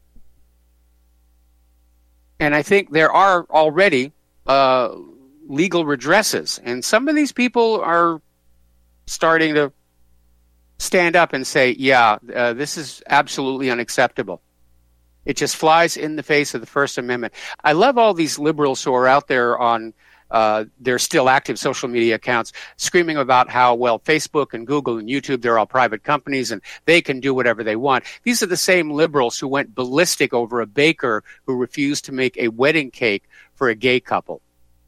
And I think there are already legal redresses. And some of these people are starting to stand up and say, this is absolutely unacceptable. It just flies in the face of the First Amendment. I love all these liberals who are out there on their still active social media accounts screaming about how, Facebook and Google and YouTube, they're all private companies and they can do whatever they want. These are the same liberals who went ballistic over a baker who refused to make a wedding cake for a gay couple.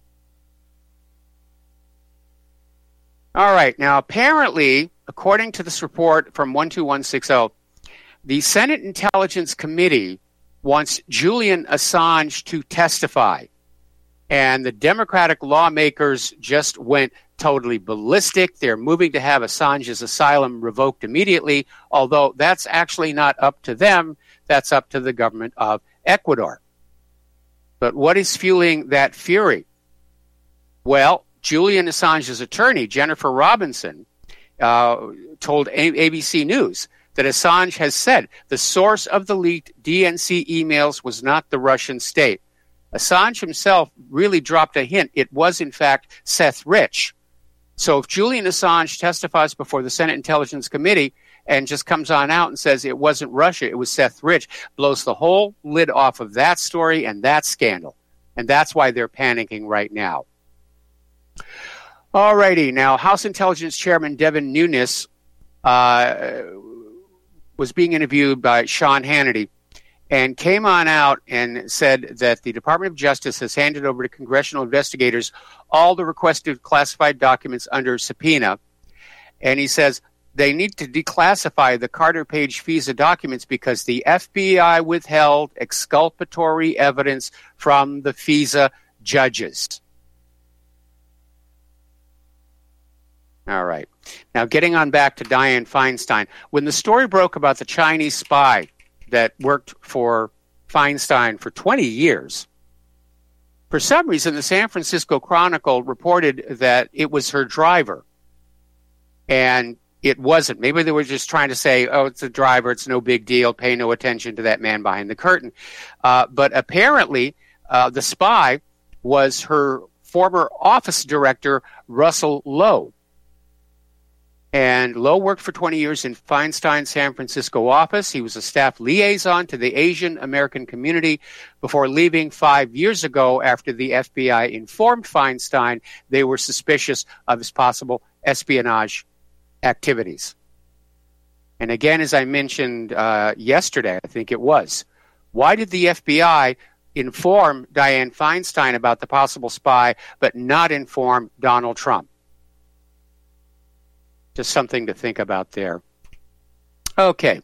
All right. Now, apparently, according to this report from 12160, the Senate Intelligence Committee wants Julian Assange to testify. And the Democratic lawmakers just went totally ballistic. They're moving to have Assange's asylum revoked immediately, although that's actually not up to them. That's up to the government of Ecuador. But what is fueling that fury? Well, Julian Assange's attorney, Jennifer Robinson, told ABC News that Assange has said the source of the leaked DNC emails was not the Russian state. Assange himself really dropped a hint. It was, in fact, Seth Rich. So if Julian Assange testifies before the Senate Intelligence Committee and just comes on out and says it wasn't Russia, it was Seth Rich, blows the whole lid off of that story and that scandal. And that's why they're panicking right now. All righty. Now, House Intelligence Chairman Devin Nunes was being interviewed by Sean Hannity and came on out and said that the Department of Justice has handed over to congressional investigators all the requested classified documents under subpoena. And he says they need to declassify the Carter Page FISA documents because the FBI withheld exculpatory evidence from the FISA judges. All right. Now, getting on back to Dianne Feinstein. When the story broke about the Chinese spy that worked for Feinstein for 20 years, for some reason, the San Francisco Chronicle reported that it was her driver. And it wasn't. Maybe they were just trying to say, oh, it's a driver, it's no big deal, pay no attention to that man behind the curtain. But apparently, the spy was her former office director, Russell Lowe. And Lowe worked for 20 years in Feinstein's San Francisco office. He was a staff liaison to the Asian American community before leaving 5 years ago after the FBI informed Feinstein they were suspicious of his possible espionage activities. And again, as I mentioned yesterday, I think it was, why did the FBI inform Dianne Feinstein about the possible spy but not inform Donald Trump? Just something to think about there. Okay.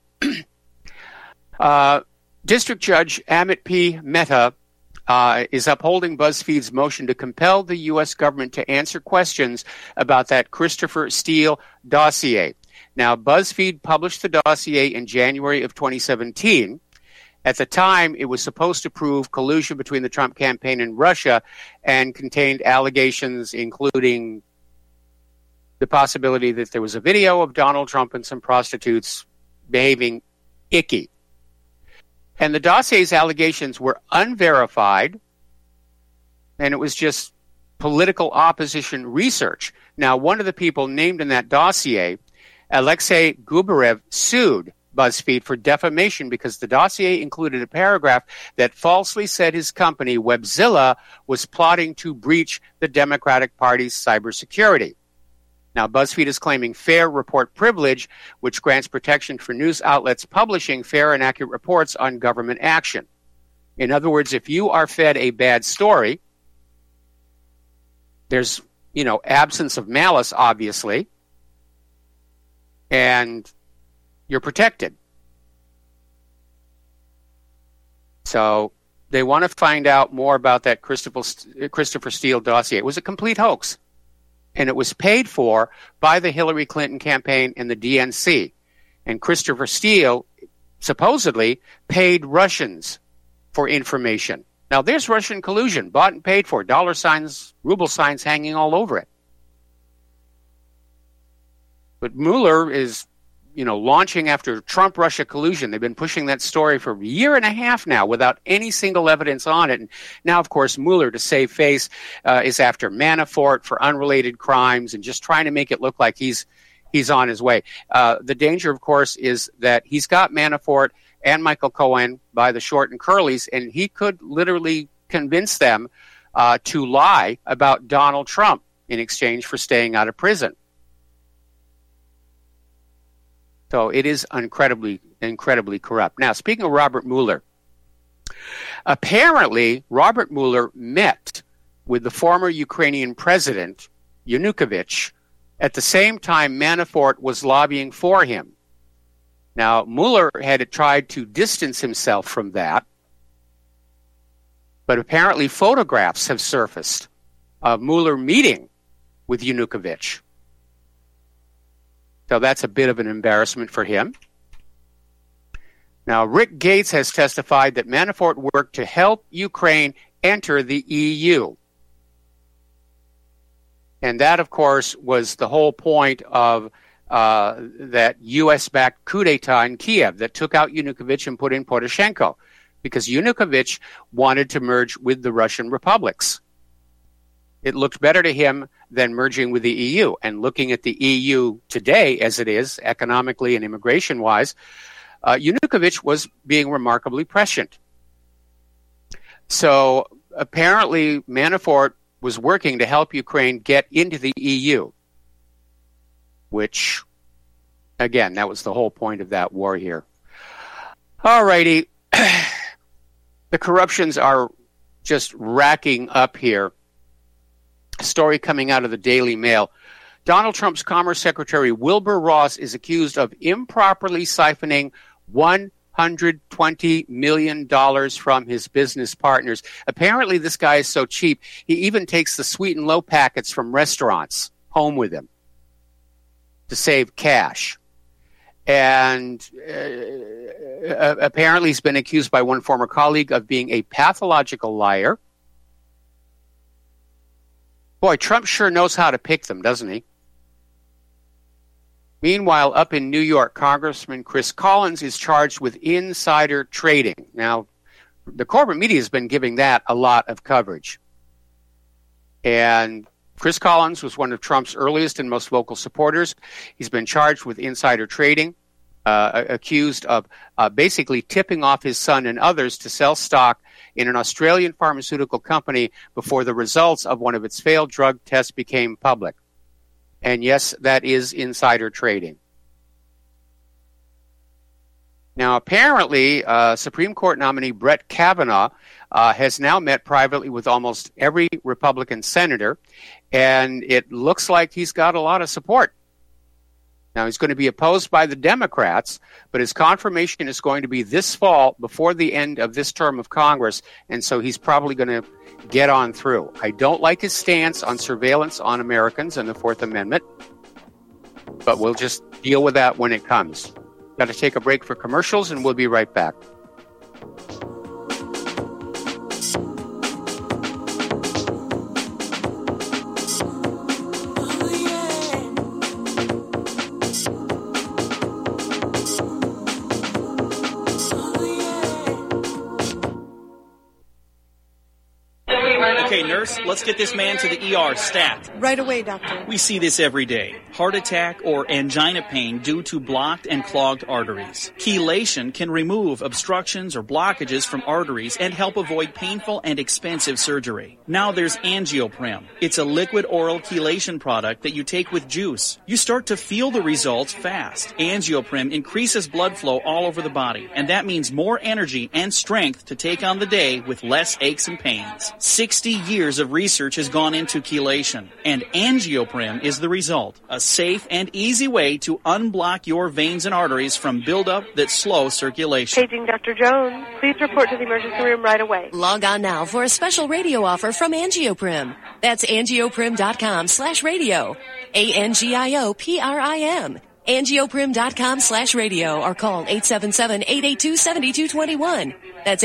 District Judge Amit P. Mehta is upholding BuzzFeed's motion to compel the U.S. government to answer questions about that Christopher Steele dossier. Now, BuzzFeed published the dossier in January of 2017. At the time, it was supposed to prove collusion between the Trump campaign and Russia and contained allegations including the possibility that there was a video of Donald Trump and some prostitutes behaving icky. And the dossier's allegations were unverified, and it was just political opposition research. Now, one of the people named in that dossier, Alexei Gubarev, sued BuzzFeed for defamation because the dossier included a paragraph that falsely said his company, Webzilla, was plotting to breach the Democratic Party's cybersecurity. Now, BuzzFeed is claiming fair report privilege, which grants protection for news outlets publishing fair and accurate reports on government action. In other words, if you are fed a bad story, there's, absence of malice, obviously, and you're protected. So they want to find out more about that Christopher Steele dossier. It was a complete hoax. And it was paid for by the Hillary Clinton campaign and the DNC. And Christopher Steele supposedly paid Russians for information. Now, there's Russian collusion, bought and paid for, dollar signs, ruble signs hanging all over it. But Mueller is, launching after Trump-Russia collusion. They've been pushing that story for a year and a half now without any single evidence on it. And now, of course, Mueller, to save face, is after Manafort for unrelated crimes and just trying to make it look like he's on his way. The danger, of course, is that he's got Manafort and Michael Cohen by the short and curlies, and he could literally convince them to lie about Donald Trump in exchange for staying out of prison. So it is incredibly corrupt. Now, speaking of Robert Mueller, apparently Robert Mueller met with the former Ukrainian president, Yanukovych, at the same time Manafort was lobbying for him. Now, Mueller had tried to distance himself from that, but apparently photographs have surfaced of Mueller meeting with Yanukovych. So that's a bit of an embarrassment for him. Now, Rick Gates has testified that Manafort worked to help Ukraine enter the EU. And that, of course, was the whole point of that U.S.-backed coup d'etat in Kiev that took out Yanukovych and put in Poroshenko, because Yanukovych wanted to merge with the Russian republics. It looked better to him than merging with the EU. And looking at the EU today, as it is, economically and immigration-wise, Yanukovych was being remarkably prescient. So apparently Manafort was working to help Ukraine get into the EU, which, again, that was the whole point of that war here. All righty. The corruptions are just racking up here. A story coming out of the Daily Mail. Donald Trump's Commerce Secretary Wilbur Ross is accused of improperly siphoning $120 million from his business partners. Apparently, this guy is so cheap, he even takes the sweet and low packets from restaurants home with him to save cash. And apparently, he's been accused by one former colleague of being a pathological liar. Boy, Trump sure knows how to pick them, doesn't he? Meanwhile, up in New York, Congressman Chris Collins is charged with insider trading. Now, the corporate media has been giving that a lot of coverage. And Chris Collins was one of Trump's earliest and most vocal supporters. He's been charged with insider trading, accused of basically tipping off his son and others to sell stock in an Australian pharmaceutical company before the results of one of its failed drug tests became public. And yes, that is insider trading. Now, apparently, Supreme Court nominee Brett Kavanaugh has now met privately with almost every Republican senator, and it looks like he's got a lot of support. Now, he's going to be opposed by the Democrats, but his confirmation is going to be this fall before the end of this term of Congress, and so he's probably going to get on through. I don't like his stance on surveillance on Americans and the Fourth Amendment, but we'll just deal with that when it comes. Got to take a break for commercials, and we'll be right back. Okay, nurse, let's get this man to the ER stat. Right away, doctor. We see this every day. Heart attack or angina pain due to blocked and clogged arteries. Chelation can remove obstructions or blockages from arteries and help avoid painful and expensive surgery. Now there's Angioprim. It's a liquid oral chelation product that you take with juice. You start to feel the results fast. Angioprim increases blood flow all over the body, and that means more energy and strength to take on the day with less aches and pains. 60 years of research has gone into chelation, and Angioprim is the result. A safe and easy way to unblock your veins and arteries from buildup that slow circulation. Paging Dr. Jones. Please report to the emergency room right away. Log on now for a special radio offer from Angioprim. That's angioprim.com/radio. ANGIOPRIM. Angioprim.com/radio or call 877-882-7221. That's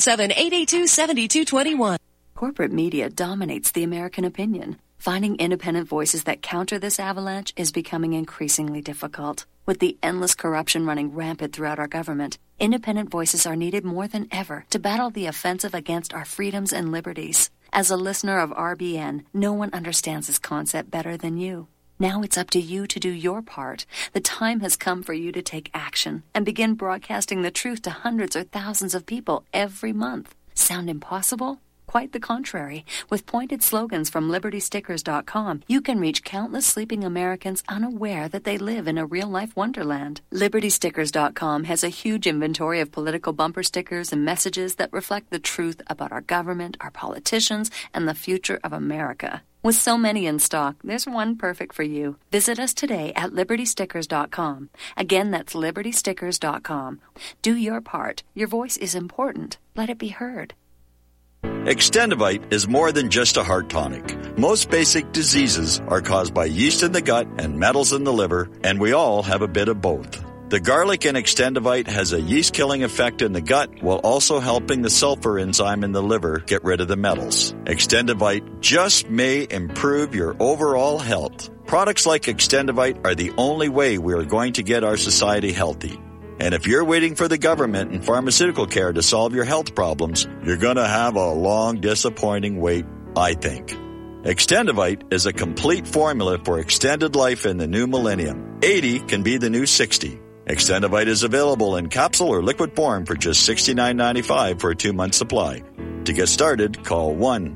877-882-7221. Corporate media dominates the American opinion. Finding independent voices that counter this avalanche is becoming increasingly difficult. With the endless corruption running rampant throughout our government, independent voices are needed more than ever to battle the offensive against our freedoms and liberties. As a listener of RBN, no one understands this concept better than you. Now it's up to you to do your part. The time has come for you to take action and begin broadcasting the truth to hundreds or thousands of people every month. Sound impossible? Quite the contrary. With pointed slogans from LibertyStickers.com, you can reach countless sleeping Americans unaware that they live in a real-life wonderland. LibertyStickers.com has a huge inventory of political bumper stickers and messages that reflect the truth about our government, our politicians, and the future of America. With so many in stock, there's one perfect for you. Visit us today at LibertyStickers.com. Again, that's LibertyStickers.com. Do your part. Your voice is important. Let it be heard. Extendivite is more than just a heart tonic. Most basic diseases are caused by yeast in the gut and metals in the liver, and we all have a bit of both. The garlic in Extendivite has a yeast-killing effect in the gut while also helping the sulfur enzyme in the liver get rid of the metals. Extendivite just may improve your overall health. Products like Extendivite are the only way we are going to get our society healthy. And if you're waiting for the government and pharmaceutical care to solve your health problems, you're going to have a long, disappointing wait, I think. Extendivite is a complete formula for extended life in the new millennium. 80 can be the new 60. Extendivite is available in capsule or liquid form for just $69.95 for a 2-month supply. To get started, call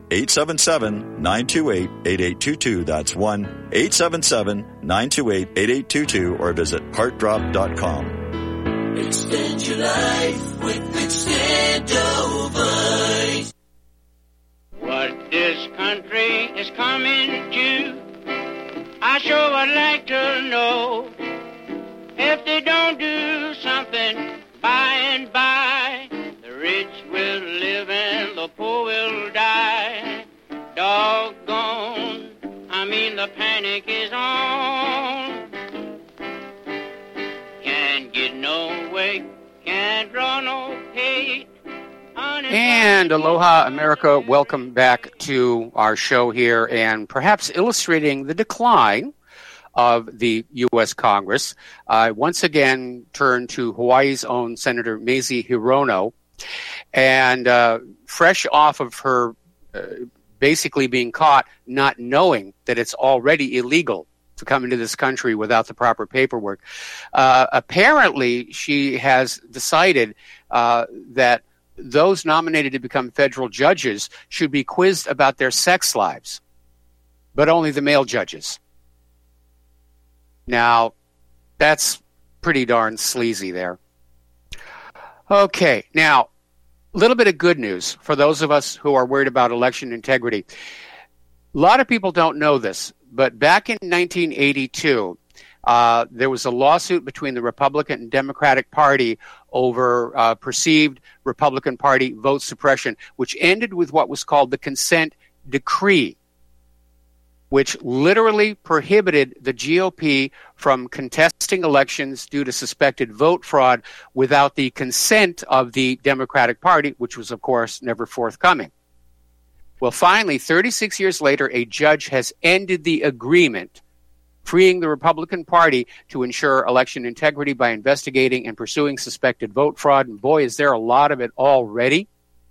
1-877-928-8822. That's 1-877-928-8822 or visit heartdrop.com. Extend your life with Extendivite. What this country is coming to, I sure would like to know. If they don't do something by and by, the rich will live and the poor will die. Doggone, the panic is on. Can't get no way, can't draw no pay. And aloha, America. Welcome back to our show here, and perhaps illustrating the decline of the U.S. Congress. I once again turn to Hawaii's own Senator Mazie Hirono, and fresh off of her basically being caught not knowing that it's already illegal to come into this country without the proper paperwork. Apparently, she has decided that those nominated to become federal judges should be quizzed about their sex lives, but only the male judges. Now, that's pretty darn sleazy there. Okay, now, a little bit of good news for those of us who are worried about election integrity. A lot of people don't know this, but back in 1982, there was a lawsuit between the Republican and Democratic Party over perceived Republican Party vote suppression, which ended with what was called the consent decree, which literally prohibited the GOP from contesting elections due to suspected vote fraud without the consent of the Democratic Party, which was, of course, never forthcoming. Well, finally, 36 years later, a judge has ended the agreement, freeing the Republican Party to ensure election integrity by investigating and pursuing suspected vote fraud. And boy, is there a lot of it already.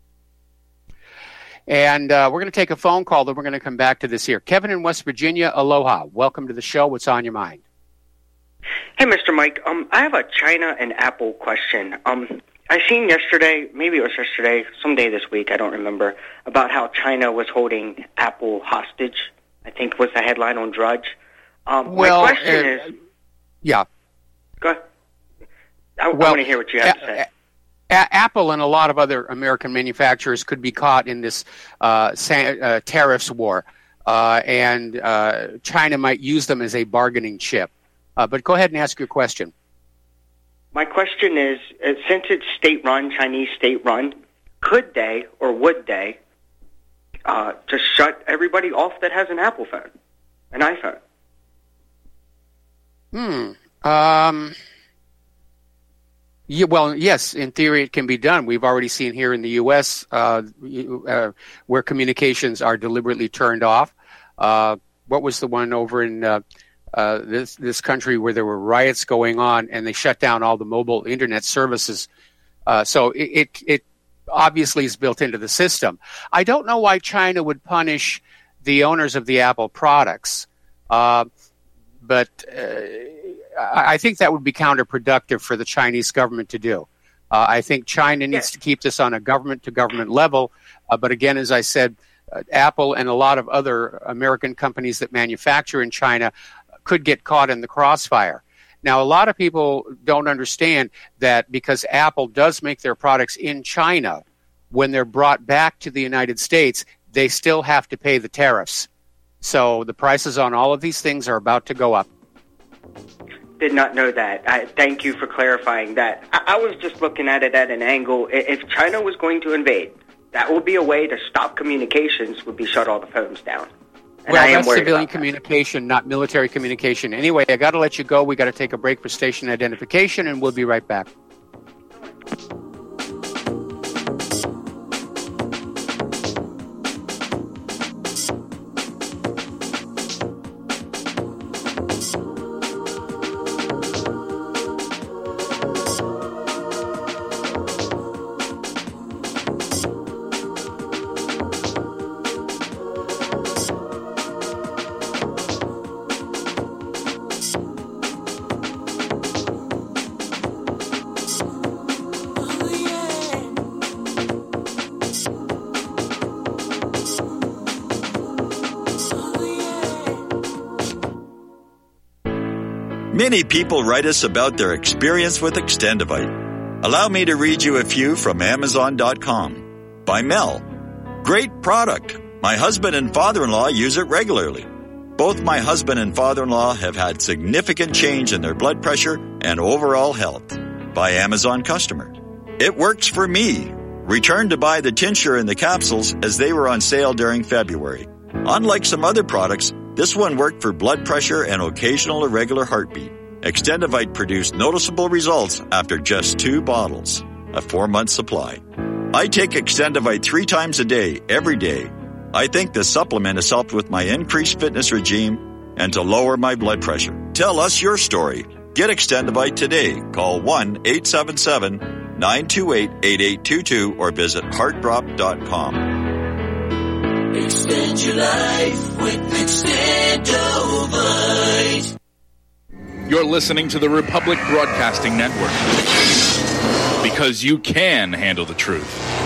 And we're going to take a phone call, then we're going to come back to this here. Kevin in West Virginia, aloha. Welcome to the show. What's on your mind? Hey, Mr. Mike. I have a China and Apple question. I seen yesterday, maybe it was yesterday, someday this week, I don't remember, about how China was holding Apple hostage. I think was the headline on Drudge. My question is... Yeah. Go ahead. I want to hear what you have to say. Apple and a lot of other American manufacturers could be caught in this tariffs war, and China might use them as a bargaining chip. But go ahead and ask your question. My question is, since it's state-run, Chinese state-run, could they or would they just shut everybody off that has an Apple phone, an iPhone? Yeah, well, yes, in theory it can be done. We've already seen here in the U.S. Where communications are deliberately turned off. What was the one over in this country where there were riots going on and they shut down all the mobile internet services? So it obviously is built into the system. I don't know why China would punish the owners of the Apple products, but I think that would be counterproductive for the Chinese government to do. I think China needs to keep this on a government-to-government level. But again, as I said, Apple and a lot of other American companies that manufacture in China could get caught in the crossfire. Now, a lot of people don't understand that because Apple does make their products in China, when they're brought back to the United States, they still have to pay the tariffs. So the prices on all of these things are about to go up. Did not know that. Thank you for clarifying that. I was just looking at it at an angle. If China was going to invade, that would be a way to stop communications, would be shut all the phones down. And well, that's civilian communication, not military communication. Anyway, I got to let you go. We got to take a break for station identification, and we'll be right back. Many people write us about their experience with Extendivite. Allow me to read you a few from Amazon.com. By Mel. Great product. My husband and father-in-law use it regularly. Both my husband and father-in-law have had significant change in their blood pressure and overall health. By Amazon customer. It works for me. Returned to buy the tincture and the capsules as they were on sale during February. Unlike some other products, this one worked for blood pressure and occasional irregular heartbeat. Extendivite produced noticeable results after just 2 bottles, a 4-month supply. I take Extendivite 3 times a day, every day. I think this supplement has helped with my increased fitness regime and to lower my blood pressure. Tell us your story. Get Extendivite today. Call 1-877-928-8822 or visit heartdrop.com. Extend your life with Extendovite. You're listening to the Republic Broadcasting Network. Because you can handle the truth.